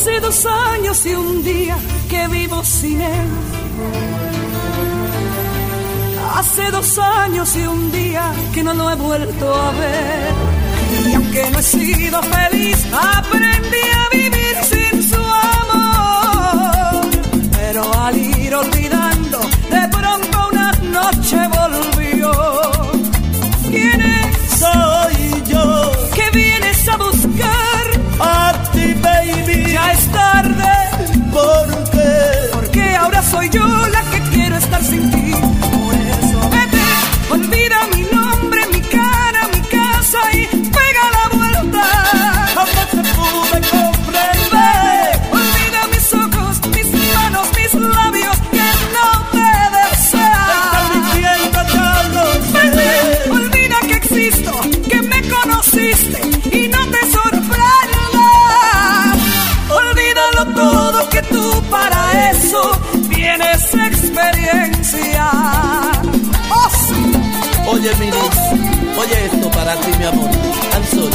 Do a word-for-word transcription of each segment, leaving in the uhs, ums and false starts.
Hace dos años y un día que vivo sin él. Hace dos años y un día que no lo he vuelto a ver. Y aunque no he sido feliz, aprendí a vivir sin su amor. Pero al ir olvidando, de pronto una noche volvió. ¿Quién es? Soy yo. ¿Qué vienes a buscar? A ti, baby. Ya es tarde. ¿Por qué? Porque ahora soy yo la que quiero estar sin ti. Por eso vete, olvida mi nombre, mi cara, mi casa y pega la vuelta. Jamás te pude comprender. Olvida mis ojos, mis manos, mis labios que no te desean. Estás mintiendo, ya lo sé. Vete, olvida que existo, que me conociste y no te sorprendas. Olvídalo todo, que tú para eso tienes experiencia. Oh, sí. Oye, Minis, oye esto para ti, mi amor. I'm sorry.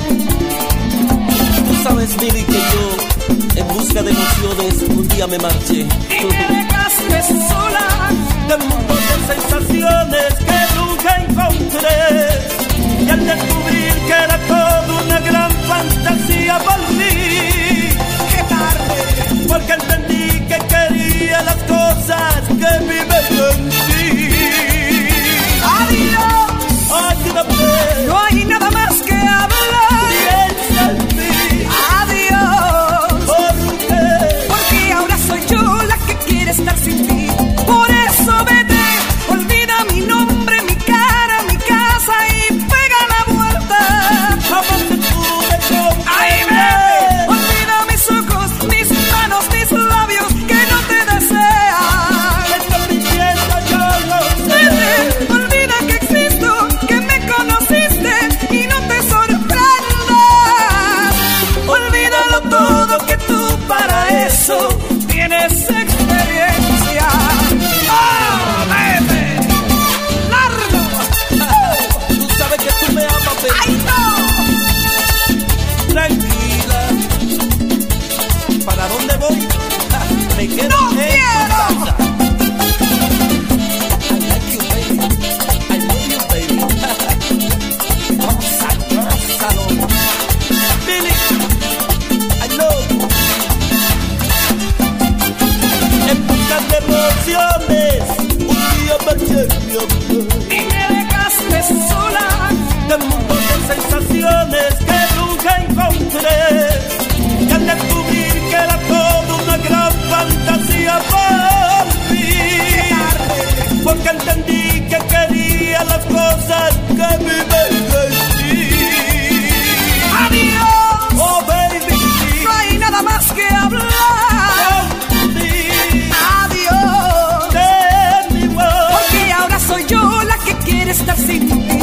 Tú sabes, Mili, que yo, en busca de emociones, un día me marché. Y me dejaste sola. Del mundo de sensaciones que nunca encontré. Y al descubrir que era todo una gran fantasía, volví. Qué tarde. Porque entendí que quería las cosas que viven en ti. Adiós. Ayúdame. No hay nada más que hablar. Piensa en mí. Adiós. ¿Por qué? Porque ahora soy yo la que quiere estar sin ti. Por eso vete, olvida mi nombre, mi cara, mi casa y pega la vuelta. Jamás te pude comprender. Ay, vete, olvida mis ojos, mis manos, mis labios que no te desean. Estás mintiendo, yo lo sé. Vete, olvida que existo, que me conociste y no te sorprendas. Olvídalo todo, que tú para eso tienes experiencia. ¡Oh, vete! ¡Largo! Tú sabes que tú me amas, baby. ¡Ay, no! Tranquila. ¿Para dónde voy? Ja, me quedo ¡No en quiero! tu casa. I like you, baby. I love you, baby. Vamos a gozarlo. Billy, I love you. En busca de emociones, un día marché, mi amor. Y me dejaste sola. Del mundo de sensaciones que nunca encontré. Y al descubrir que era todo una gran fantasía, volví. Porque entendí que quería las cosas que viven en ti. Adiós. Oh, baby. No hay nada más que hablar. Contigo. Adiós. De mi voz. Porque ahora soy yo la que quiere estar sin ti.